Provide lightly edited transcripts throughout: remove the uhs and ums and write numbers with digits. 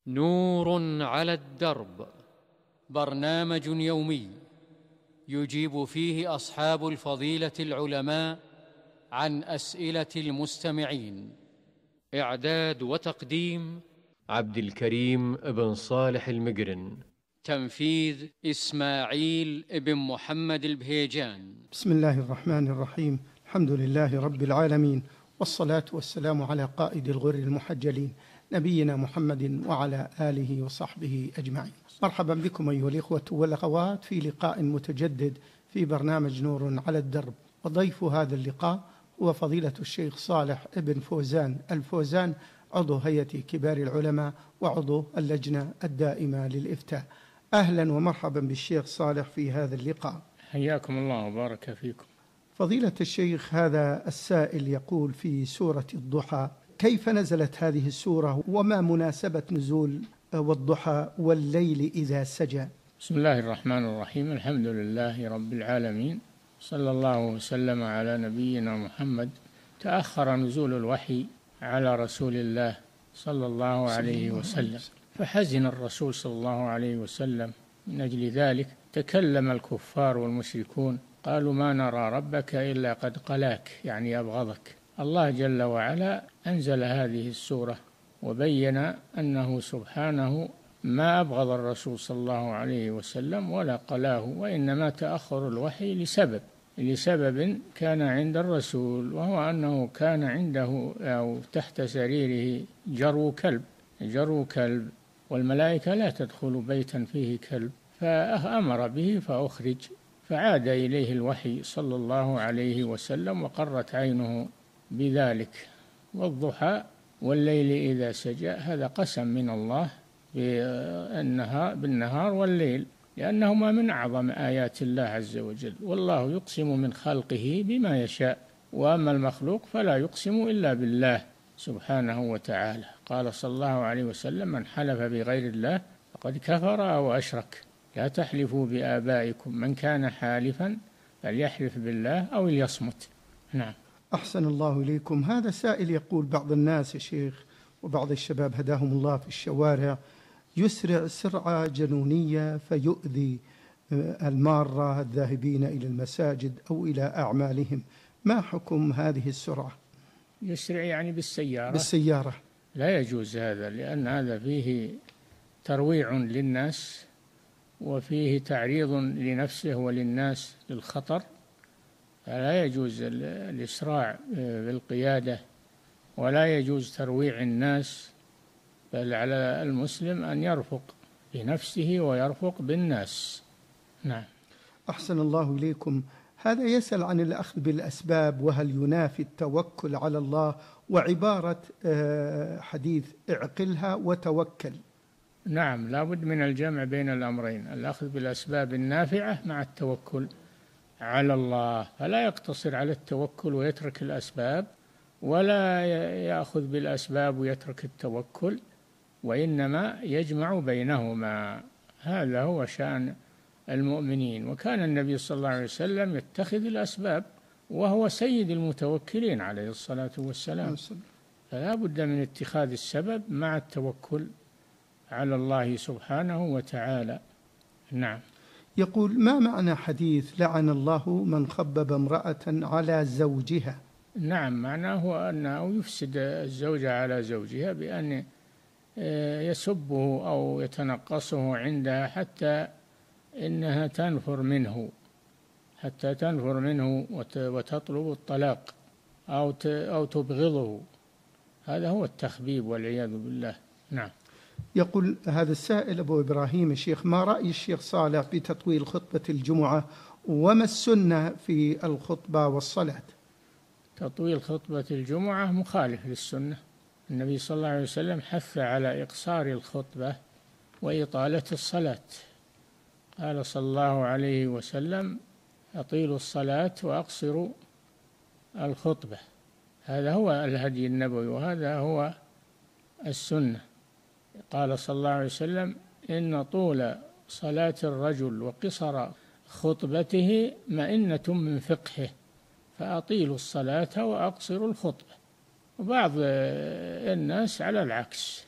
نور على الدرب، برنامج يومي يجيب فيه أصحاب الفضيلة العلماء عن أسئلة المستمعين. إعداد وتقديم عبد الكريم بن صالح المقرن. تنفيذ إسماعيل بن محمد البهيجان. بسم الله الرحمن الرحيم. الحمد لله رب العالمين، والصلاة والسلام على قائد الغر المحجلين نبينا محمد وعلى آله وصحبه أجمعين. مرحبا بكم أيها الإخوة والأخوات في لقاء متجدد في برنامج نور على الدرب، وضيف هذا اللقاء هو فضيلة الشيخ صالح بن فوزان الفوزان، عضو هيئة كبار العلماء وعضو اللجنة الدائمة للإفتاء. أهلا ومرحبا بالشيخ صالح في هذا اللقاء. حياكم الله وبارك فيكم. فضيلة الشيخ، هذا السائل يقول في سورة الضحى: كيف نزلت هذه السورة وما مناسبة نزول والضحى والليل إذا سجى؟ بسم الله الرحمن الرحيم. الحمد لله رب العالمين، صلى الله وسلم على نبينا محمد. تأخر نزول الوحي على رسول الله صلى الله عليه وسلم، فحزن الرسول صلى الله عليه وسلم من أجل ذلك. تكلم الكفار والمشركون قالوا: ما نرى ربك إلا قد قلاك، يعني أبغضك. الله جل وعلا أنزل هذه السورة وبين أنه سبحانه ما أبغض الرسول صلى الله عليه وسلم ولا قلاه، وإنما تأخر الوحي لسبب كان عند الرسول، وهو أنه كان عنده أو تحت سريره جرو كلب، والملائكة لا تدخل بيتا فيه كلب، فأمر به فأخرج، فعاد إليه الوحي صلى الله عليه وسلم وقرت عينه بذلك. والضحى والليل إذا سجى، هذا قسم من الله بالنهار والليل، لأنهما من أعظم آيات الله عز وجل، والله يقسم من خلقه بما يشاء، وأما المخلوق فلا يقسم إلا بالله سبحانه وتعالى. قال صلى الله عليه وسلم: من حلف بغير الله فقد كفر أو أشرك. لا تحلفوا بآبائكم، من كان حالفا فليحلف بالله أو ليصمت. نعم. أحسن الله إليكم. هذا سائل يقول: بعض الناس يا شيخ وبعض الشباب هداهم الله في الشوارع يسرع سرعة جنونية فيؤذي المارة الذاهبين إلى المساجد أو إلى أعمالهم، ما حكم هذه السرعة؟ يسرع يعني بالسيارة. لا يجوز هذا، لأن هذا فيه ترويع للناس، وفيه تعريض لنفسه وللناس للخطر، فلا يجوز الإسراع بالقيادة، ولا يجوز ترويع الناس، بل على المسلم أن يرفق بنفسه ويرفق بالناس. نعم. أحسن الله إليكم. هذا يسأل عن الأخذ بالأسباب، وهل ينافي التوكل على الله، وعبارة حديث اعقلها وتوكل. نعم، لا بد من الجمع بين الأمرين، الأخذ بالأسباب النافعة مع التوكل على الله، فلا يقتصر على التوكل ويترك الأسباب، ولا يأخذ بالأسباب ويترك التوكل، وإنما يجمع بينهما. هذا هو شأن المؤمنين، وكان النبي صلى الله عليه وسلم يتخذ الأسباب، وهو سيد المتوكلين عليه الصلاة والسلام، فلا بد من اتخاذ السبب مع التوكل على الله سبحانه وتعالى. نعم. يقول: ما معنى حديث لعن الله من خبب امرأة على زوجها؟ نعم، معناه أنه يفسد الزوجة على زوجها بأن يسبه أو يتنقصه عندها حتى إنها تنفر منه وتطلب الطلاق أو تبغضه. هذا هو التخبيب والعياذ بالله. نعم. يقول هذا السائل أبو إبراهيم: الشيخ، ما رأي الشيخ صالح بتطويل خطبة الجمعة، وما السنة في الخطبة والصلاة؟ تطويل خطبة الجمعة مخالف للسنة. النبي صلى الله عليه وسلم حث على إقصار الخطبة وإطالة الصلاة. قال صلى الله عليه وسلم: أطيلوا الصلاة وأقصروا الخطبة. هذا هو الهدي النبوي، وهذا هو السنة. قال صلى الله عليه وسلم: إن طول صلاة الرجل وقصر خطبته مئنة من فقهه، فأطيلوا الصلاة وأقصروا الخطبة. وبعض الناس على العكس،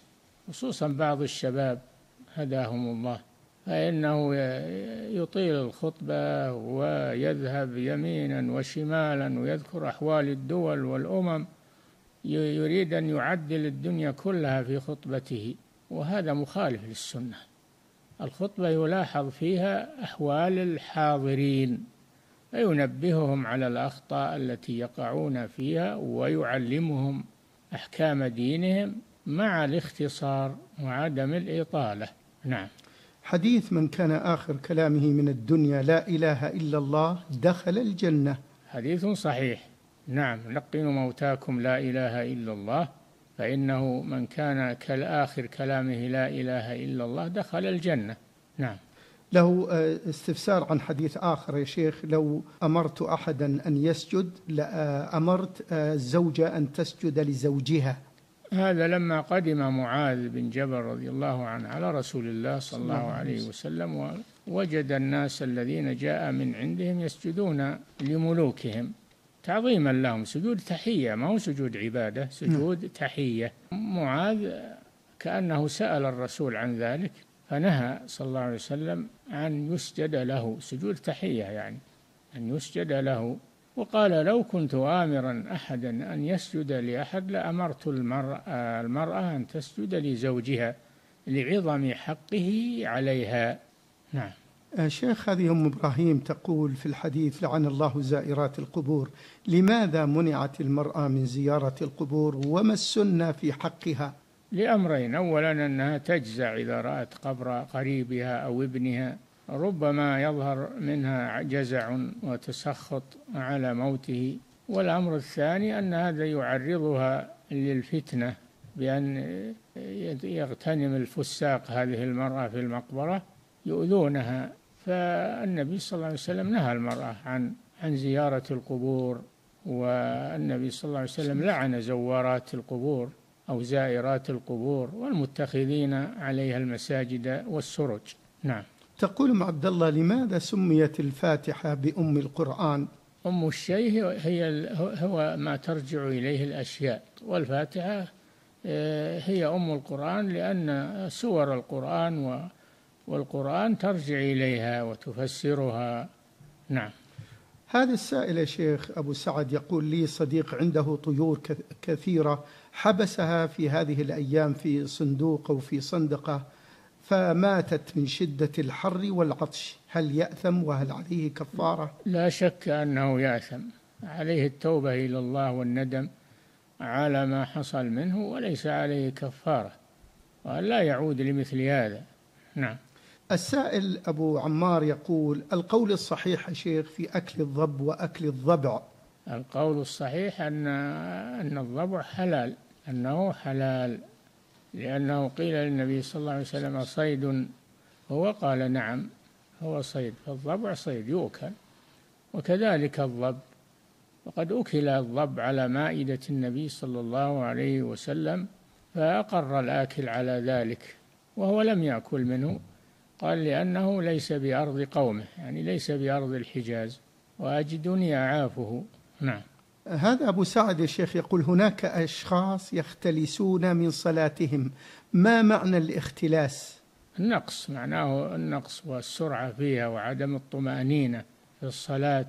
خصوصا بعض الشباب هداهم الله، فإنه يطيل الخطبة ويذهب يمينا وشمالا ويذكر أحوال الدول والأمم، يريد أن يعدل الدنيا كلها في خطبته، وهذا مخالف للسنة. الخطبة يلاحظ فيها أحوال الحاضرين فينبههم على الأخطاء التي يقعون فيها ويعلمهم أحكام دينهم مع الاختصار وعدم الإطالة. نعم. حديث من كان آخر كلامه من الدنيا لا إله إلا الله دخل الجنة، حديث صحيح. نعم، لقنوا موتاكم لا إله إلا الله، فإنه من كان كالآخر كلامه لا إله إلا الله دخل الجنة. نعم. له استفسار عن حديث آخر يا شيخ: لو أمرت أحدا أن يسجد لأمرت الزوجة أن تسجد لزوجها. هذا لما قدم معاذ بن جبل رضي الله عنه على رسول الله صلى الله عليه وسلم، ووجد الناس الذين جاء من عندهم يسجدون لملوكهم تعظيما لهم، سجود تحية، ما هو سجود عبادة، سجود تحية. معاذ كأنه سأل الرسول عن ذلك، فنهى صلى الله عليه وسلم أن يسجد له، سجود تحية يعني أن يسجد له، وقال: لو كنت آمرا أحدا أن يسجد لأحد لأمرت المرأة أن تسجد لزوجها لعظم حقه عليها. نعم. شيخ، هذه أم إبراهيم تقول في الحديث: لعن الله زائرات القبور، لماذا منعت المرأة من زيارة القبور وما السنة في حقها؟ لأمرين: أولا أنها تجزع إذا رأت قبر قريبها أو ابنها، ربما يظهر منها جزع وتسخط على موته. والأمر الثاني أن هذا يعرضها للفتنة بأن يغتنم الفساق هذه المرأة في المقبرة يؤذونها، فالنبي صلى الله عليه وسلم نهى المرأة عن زيارة القبور، والنبي صلى الله عليه وسلم لعن زوارات القبور أو زائرات القبور والمتخذين عليها المساجد والسرج. نعم. تقول أم عبد الله: لماذا سميت الفاتحة بأم القرآن؟ أم الشيء هو ما ترجع إليه الأشياء، والفاتحة هي أم القرآن لأن سور القرآن والقرآن ترجع إليها وتفسرها. نعم. هذا السائل يا شيخ أبو سعد يقول: لي صديق عنده طيور كثيرة، حبسها في هذه الأيام في صندوق أو في صندقة، فماتت من شدة الحر والعطش، هل يأثم وهل عليه كفارة؟ لا شك أنه يأثم، عليه التوبة إلى الله والندم على ما حصل منه، وليس عليه كفارة، وأن لا يعود لمثل هذا. نعم. السائل أبو عمار يقول: القول الصحيح يا شيخ في أكل الضب وأكل الضبع؟ القول الصحيح أن الضبع حلال، أنه حلال، لأنه قيل للنبي صلى الله عليه وسلم: صيد هو؟ قال: نعم هو صيد، فالضبع صيد يؤكل، وكذلك الضب، وقد أكل الضب على مائدة النبي صلى الله عليه وسلم فأقر الآكل على ذلك وهو لم يأكل منه، قال: لأنه ليس بأرض قومه، يعني ليس بأرض الحجاز، وأجدني أعافه. نعم. هذا أبو سعد يا شيخ يقول: هناك أشخاص يختلسون من صلاتهم، ما معنى الاختلاس؟ النقص، معناه النقص والسرعة فيها وعدم الطمأنينة في الصلاة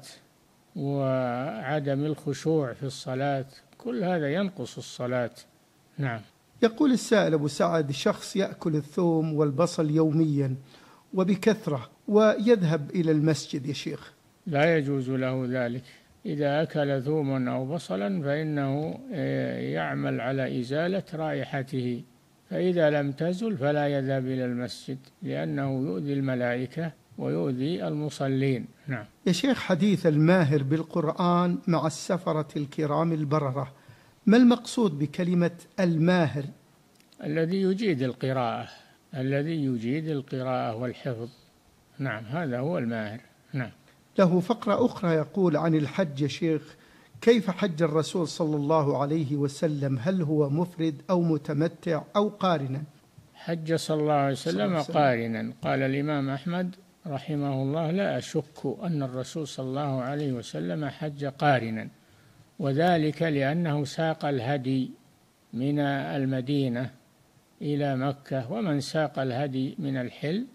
وعدم الخشوع في الصلاة، كل هذا ينقص الصلاة. نعم. يقول السائل أبو سعد: شخص يأكل الثوم والبصل يوميا وبكثرة ويذهب إلى المسجد يا شيخ، لا يجوز له ذلك. إذا أكل ثوما أو بصلا فإنه يعمل على إزالة رائحته، فإذا لم تزل فلا يذهب إلى المسجد، لأنه يؤذي الملائكة ويؤذي المصلين. نعم. يا شيخ، حديث الماهر بالقرآن مع السفرة الكرام البررة، ما المقصود بكلمة الماهر؟ الذي يجيد القراءة، الذي يجيد القراءة والحفظ. نعم، هذا هو الماهر. نعم. له فقرة أخرى يقول عن الحج يا شيخ: كيف حج الرسول صلى الله عليه وسلم؟ هل هو مفرد أو متمتع أو قارنا؟ حج صلى الله عليه وسلم قارنا. قال الإمام أحمد رحمه الله: لا أشك أن الرسول صلى الله عليه وسلم حج قارنا، وذلك لأنه ساق الهدي من المدينة إلى مكة. ومن ساق الهدي من الحل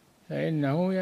فإنه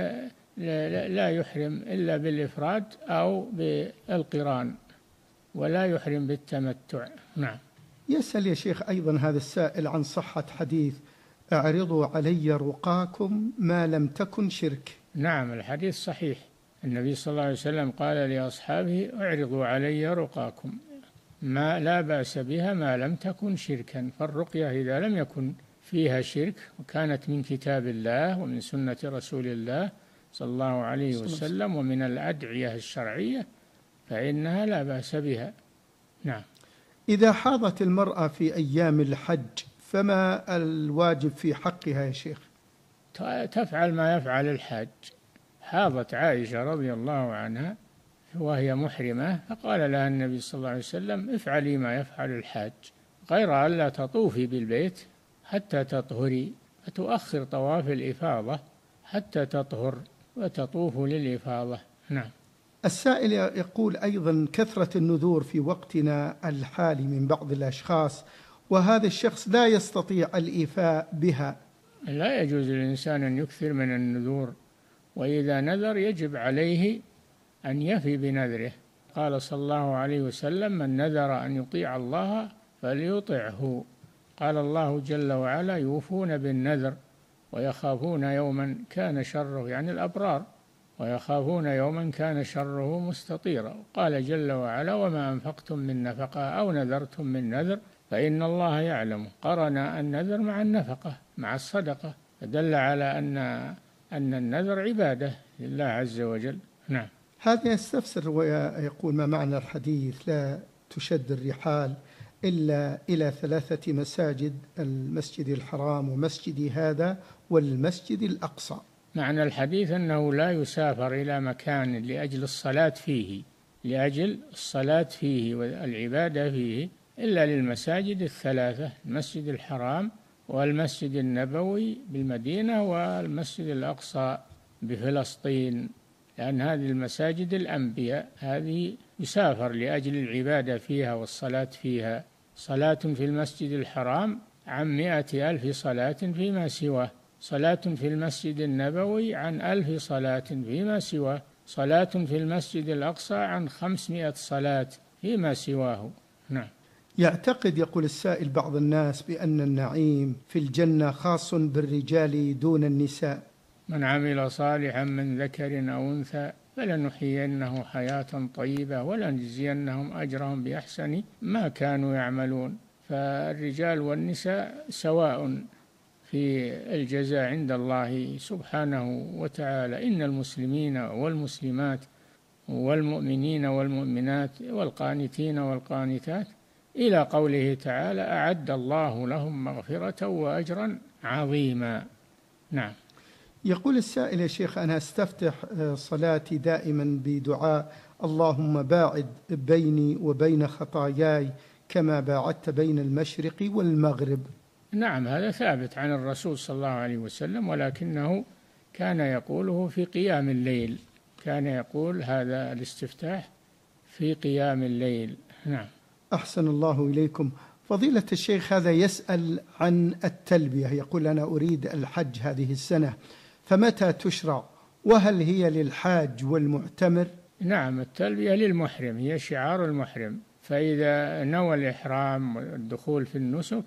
لا يحرم إلا بالإفراد أو بالقران، ولا يحرم بالتمتع. نعم. يسأل يا شيخ أيضا هذا السائل عن صحة حديث اعرضوا علي رقاكم ما لم تكن شرك. نعم، الحديث صحيح. النبي صلى الله عليه وسلم قال لأصحابه اعرضوا علي رقاكم، ما لا بأس بها ما لم تكن شركا. فالرقية إذا لم يكن فيها شرك وكانت من كتاب الله ومن سنة رسول الله صلى الله عليه وسلم ومن الأدعية الشرعية فإنها لا بأس بها. نعم. إذا حاضت المرأة في أيام الحج فما الواجب في حقها يا شيخ؟ تفعل ما يفعل الحاج. حاضت عائشة رضي الله عنها وهي محرمة، فقال لها النبي صلى الله عليه وسلم افعلي ما يفعل الحاج، غير أن لا تطوفي بالبيت حتى تطهري، فتؤخر طواف الإفاضة حتى تطهر وتطوف للإفاضة. نعم. السائل يقول أيضا كثرة النذور في وقتنا الحالي من بعض الأشخاص، وهذا الشخص لا يستطيع الإيفاء بها. لا يجوز للإنسان أن يكثر من النذور، وإذا نذر يجب عليه أن يفي بنذره. قال صلى الله عليه وسلم من نذر أن يطيع الله فليطعه. قال الله جل وعلا يوفون بالنذر ويخافون يوما كان شره، يعني الأبرار، ويخافون يوما كان شره مستطيرا. قال جل وعلا وما أنفقتم من نفقة أو نذرتم من نذر فإن الله يعلم. قرن النذر مع النفقة مع الصدقة، فدل على أن النذر عبادة لله عز وجل. نعم. هذا يستفسر ويقول ما معنى الحديث لا تشد الرحال إلا إلى 3 مساجد، المسجد الحرام ومسجد هذا والمسجد الأقصى. معنى الحديث أنه لا يسافر إلى مكان لأجل الصلاة فيه والعبادة فيه إلا للمساجد 3، المسجد الحرام والمسجد النبوي بالمدينة والمسجد الأقصى بفلسطين، لأن هذه المساجد الأنبياء هذه يسافر لأجل العبادة فيها والصلاة فيها. صلاة في المسجد الحرام عن 100,000 صلاة فيما سواه، صلاة في المسجد النبوي عن 1000 صلاة فيما سواه، صلاة في المسجد الأقصى عن 500 صلاة فيما سواه. نعم. يعتقد يقول السائل بعض الناس بأن النعيم في الجنة خاص بالرجال دون النساء. من عمل صالحا من ذكر أو أنثى فلنحيينه حياة طيبة ولنجزينهم أجرهم بأحسن ما كانوا يعملون. فالرجال والنساء سواء في الجزاء عند الله سبحانه وتعالى. إن المسلمين والمسلمات والمؤمنين والمؤمنات والقانتين والقانتات إلى قوله تعالى أعد الله لهم مغفرة وأجرا عظيما. نعم. يقول السائل يا شيخ أنا أستفتح صلاتي دائما بدعاء اللهم باعد بيني وبين خطاياي كما باعدت بين المشرق والمغرب. نعم، هذا ثابت عن الرسول صلى الله عليه وسلم، ولكنه كان يقوله في قيام الليل، كان يقول هذا الاستفتاح في قيام الليل. نعم. أحسن الله إليكم. فضيلة الشيخ هذا يسأل عن التلبية، يقول أنا أريد الحج هذه السنة، فمتى تشرع وهل هي للحاج والمعتمر؟ نعم، التلبية للمحرم، هي شعار المحرم، فإذا نوى الإحرام والدخول في النسك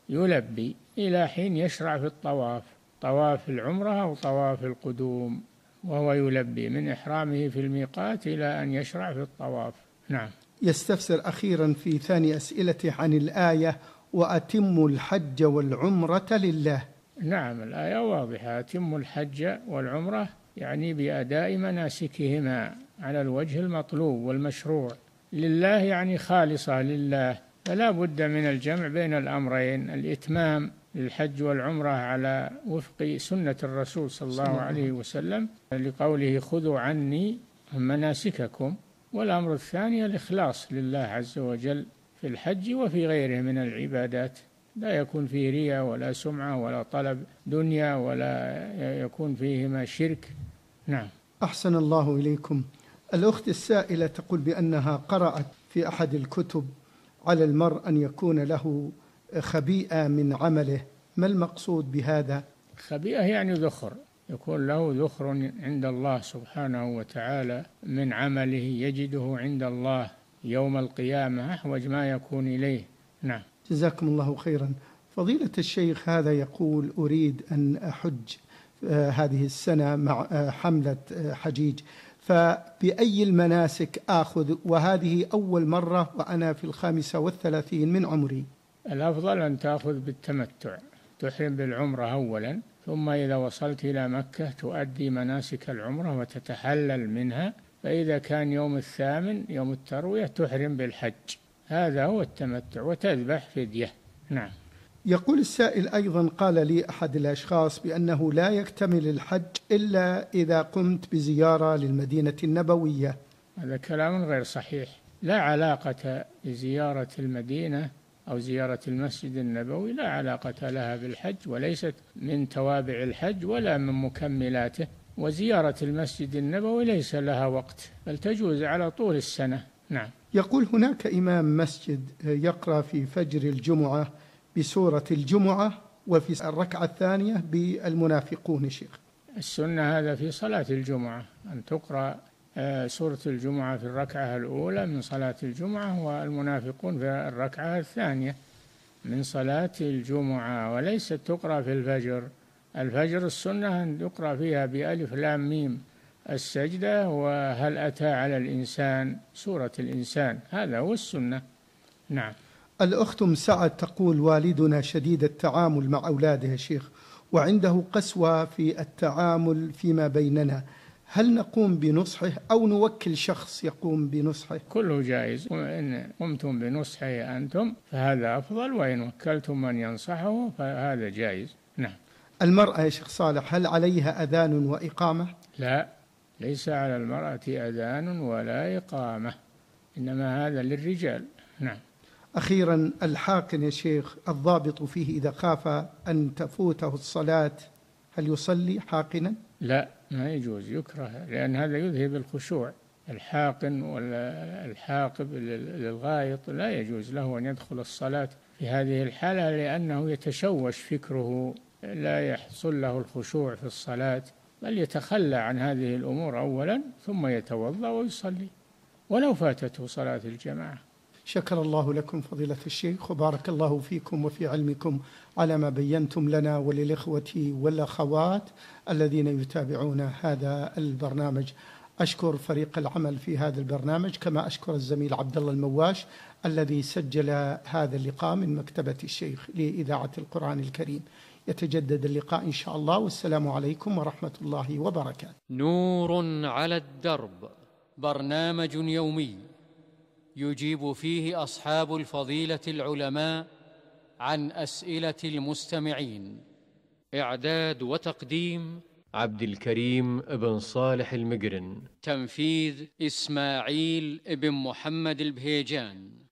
يلبي إلى حين يشرع في الطواف، طواف العمرة أو طواف القدوم، وهو يلبي من إحرامه في الميقات إلى أن يشرع في الطواف. نعم. يستفسر أخيرا في ثاني أسئلته عن الآية وأتموا الحج والعمرة لله. نعم، الآية واضحة، أتموا الحج والعمرة يعني بأداء مناسكهما على الوجه المطلوب والمشروع لله، يعني خالصة لله، فلا بد من الجمع بين الأمرين، الإتمام للحج والعمرة على وفق سنة الرسول صلى الله عليه وسلم لقوله خذوا عني مناسككم، والأمر الثاني الإخلاص لله عز وجل في الحج وفي غيره من العبادات، لا يكون فيه رياء ولا سمعة ولا طلب دنيا ولا يكون فيهما شرك. نعم. أحسن الله إليكم. الأخت السائلة تقول بأنها قرأت في أحد الكتب على المرء أن يكون له خبيئة من عمله ما المقصود بهذا؟ خبيئة يعني ذخر، يكون له ذخر عند الله سبحانه وتعالى من عمله، يجده عند الله يوم القيامة أحوج ما يكون إليه. نعم. جزاكم الله خيرا. فضيلة الشيخ هذا يقول: أريد أن أحج هذه السنة مع حملة حجيج، فبأي المناسك آخذ؟ وهذه أول مرة وأنا في 35 من عمري. الأفضل أن تأخذ بالتمتع، تحرم بالعمرة أولا، ثم إذا وصلت إلى مكة تؤدي مناسك العمرة وتتحلل منها، فإذا كان يوم 8 يوم التروية تحرم بالحج. هذا هو التمتع، وتذبح فدية. نعم. يقول السائل أيضا: قال لي أحد الأشخاص بأنه لا يكتمل الحج إلا إذا قمت بزيارة للمدينة النبوية. هذا كلام غير صحيح. لا علاقة لزيارة المدينة أو زيارة المسجد النبوي، لا علاقة لها بالحج، وليست من توابع الحج ولا من مكملاته. وزيارة المسجد النبوي ليس لها وقت، بل تجوز على طول السنة. نعم. يقول: هناك إمام مسجد يقرأ في فجر الجمعة بسورة الجمعة وفي الركعة الثانية بالمنافقون. شيخ، السنة هذا في صلاة الجمعة أن تقرأ سورة الجمعة في الركعة الأولى من صلاة الجمعة، والمنافقون في الركعة الثانية من صلاة الجمعة، وليست تقرأ في الفجر. الفجر السنة أن يقرأ فيها بألف لام ميم السجدة وهل أتى على الإنسان سورة الإنسان، هذا هو السنة. نعم. الأخت مسعد تقول: والدنا شديد التعامل مع أولاده يا شيخ، وعنده قسوة في التعامل فيما بيننا، هل نقوم بنصحه أو نوكل شخص يقوم بنصحه؟ كله جائز، وإن قمتم بنصحه أنتم فهذا أفضل، وإن وكلتم من ينصحه فهذا جائز. نعم. المرأة يا شيخ صالح هل عليها أذان وإقامة؟ لا، ليس على المرأة أذان ولا إقامة، إنما هذا للرجال. نعم. أخيرا، الحاقن يا شيخ الضابط فيه إذا خاف أن تفوته الصلاة هل يصلي حاقنا؟ لا، ما يجوز، يكره، لأن هذا يذهب الخشوع. الحاقن والحاقب للغائط لا يجوز له أن يدخل الصلاة في هذه الحالة، لأنه يتشوش فكره، لا يحصل له الخشوع في الصلاة، بل يتخلى عن هذه الأمور أولا ثم يتوضأ ويصلي ولو فاتته صلاة الجماعة. شكر الله لكم فضيلة الشيخ، وبارك الله فيكم وفي علمكم على ما بينتم لنا وللإخوة والأخوات الذين يتابعون هذا البرنامج. أشكر فريق العمل في هذا البرنامج، كما أشكر الزميل عبد الله المواش الذي سجل هذا اللقاء من مكتبة الشيخ لإذاعة القرآن الكريم. يتجدد اللقاء إن شاء الله، والسلام عليكم ورحمة الله وبركاته. نور على الدرب، برنامج يومي يجيب فيه أصحاب الفضيلة العلماء عن أسئلة المستمعين. إعداد وتقديم عبد الكريم بن صالح المقرن. تنفيذ إسماعيل بن محمد البهيجان.